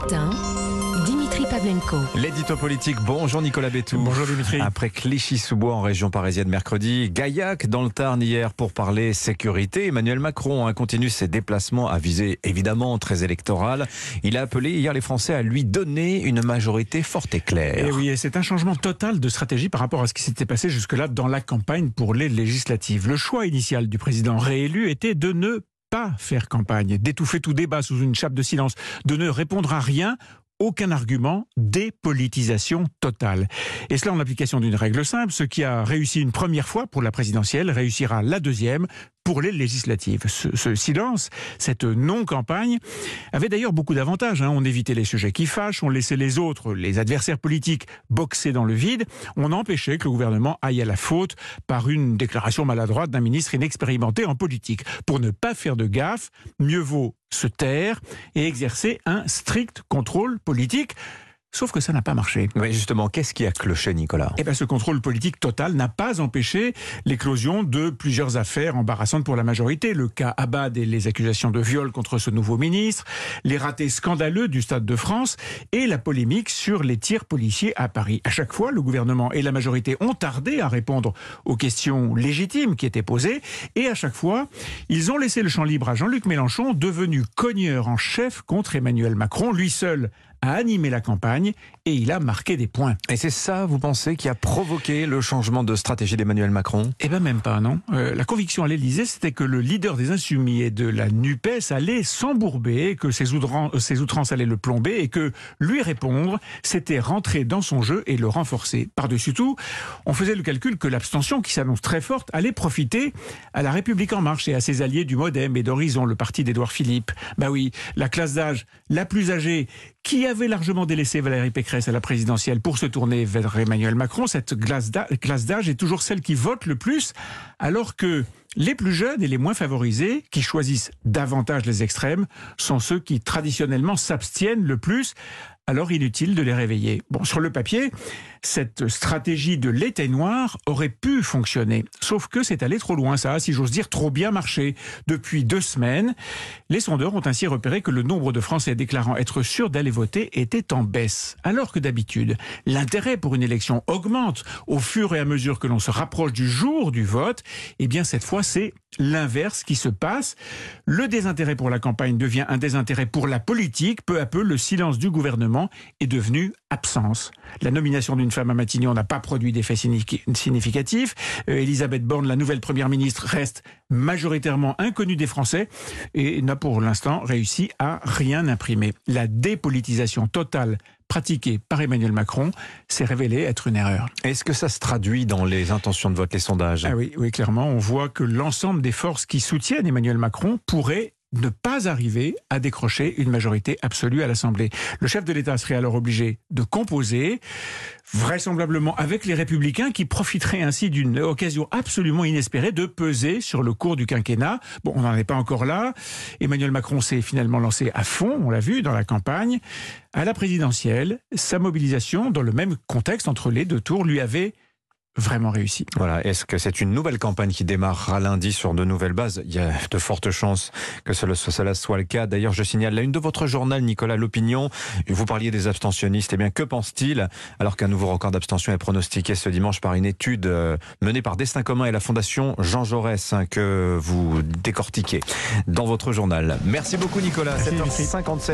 matin, Dimitri Pavlenko. L'édito politique, bonjour Nicolas Bétou. Bonjour Dimitri. Après Clichy-sous-Bois en région parisienne mercredi, Gaillac dans le Tarn hier pour parler sécurité. Emmanuel Macron continue ses déplacements à visée évidemment très électorale. Il a appelé hier les Français à lui donner une majorité forte et claire. Et oui, et c'est un changement total de stratégie par rapport à ce qui s'était passé jusque-là dans la campagne pour les législatives. Le choix initial du président réélu était de ne pas faire campagne, d'étouffer tout débat sous une chape de silence, de ne répondre à rien. Aucun argument, dépolitisation totale. Et cela en application d'une règle simple, ce qui a réussi une première fois pour la présidentielle, réussira la deuxième pour les législatives. Ce silence, cette non-campagne, avait d'ailleurs beaucoup d'avantages. On évitait les sujets qui fâchent, on laissait les autres, les adversaires politiques, boxer dans le vide. On empêchait que le gouvernement aille à la faute par une déclaration maladroite d'un ministre inexpérimenté en politique. Pour ne pas faire de gaffe, mieux vaut se taire et exercer un strict contrôle politique. Sauf que ça n'a pas marché. Mais justement, qu'est-ce qui a cloché, Nicolas ? Ce contrôle politique total n'a pas empêché l'éclosion de plusieurs affaires embarrassantes pour la majorité. Le cas Abad et les accusations de viol contre ce nouveau ministre, les ratés scandaleux du Stade de France et la polémique sur les tirs policiers à Paris. À chaque fois, le gouvernement et la majorité ont tardé à répondre aux questions légitimes qui étaient posées. Et à chaque fois, ils ont laissé le champ libre à Jean-Luc Mélenchon, devenu cogneur en chef contre Emmanuel Macron. Lui seul a animé la campagne et il a marqué des points. Et c'est ça, vous pensez, qui a provoqué le changement de stratégie d'Emmanuel Macron ? Même pas, non. La conviction à l'Élysée, c'était que le leader des Insoumis et de la NUPES allait s'embourber, que ses outrances allaient le plomber et que lui répondre, c'était rentrer dans son jeu et le renforcer. Par-dessus tout, on faisait le calcul que l'abstention, qui s'annonce très forte, allait profiter à la République En Marche et à ses alliés du MoDem et d'Horizon, le parti d'Édouard Philippe. Oui, la classe d'âge la plus âgée, qui avait largement délaissé Valérie Pécresse à la présidentielle pour se tourner vers Emmanuel Macron, cette classe d'âge est toujours celle qui vote le plus, alors que les plus jeunes et les moins favorisés, qui choisissent davantage les extrêmes, sont ceux qui traditionnellement s'abstiennent le plus. Alors inutile de les réveiller. Sur le papier, cette stratégie de l'éteignoir aurait pu fonctionner. Sauf que c'est allé trop loin, ça a, si j'ose dire, trop bien marché. Depuis 2 semaines, les sondeurs ont ainsi repéré que le nombre de Français déclarant être sûrs d'aller voter était en baisse. Alors que d'habitude, l'intérêt pour une élection augmente au fur et à mesure que l'on se rapproche du jour du vote. Cette fois, c'est l'inverse qui se passe. Le désintérêt pour la campagne devient un désintérêt pour la politique. Peu à peu, le silence du gouvernement est devenu absence. La nomination d'une femme à Matignon n'a pas produit d'effet significatif. Elisabeth Borne, la nouvelle première ministre, reste majoritairement inconnue des Français et n'a pour l'instant réussi à rien imprimer. La dépolitisation totale pratiquée par Emmanuel Macron s'est révélée être une erreur. Est-ce que ça se traduit dans les intentions de vote, les sondages ? Oui, clairement. On voit que l'ensemble des forces qui soutiennent Emmanuel Macron pourraient ne pas arriver à décrocher une majorité absolue à l'Assemblée. Le chef de l'État serait alors obligé de composer, vraisemblablement avec les Républicains, qui profiteraient ainsi d'une occasion absolument inespérée de peser sur le cours du quinquennat. On n'en est pas encore là. Emmanuel Macron s'est finalement lancé à fond, on l'a vu, dans la campagne. À la présidentielle, sa mobilisation, dans le même contexte entre les 2 tours, lui avait vraiment réussi. Voilà. Est-ce que c'est une nouvelle campagne qui démarrera lundi sur de nouvelles bases ? Il y a de fortes chances que cela soit le cas. D'ailleurs, je signale la une de votre journal, Nicolas, L'Opinion. Vous parliez des abstentionnistes. Que pense-t-il alors qu'un nouveau record d'abstention est pronostiqué ce dimanche par une étude menée par Destin commun et la Fondation Jean Jaurès que vous décortiquez dans votre journal. Merci beaucoup, Nicolas. 7h57.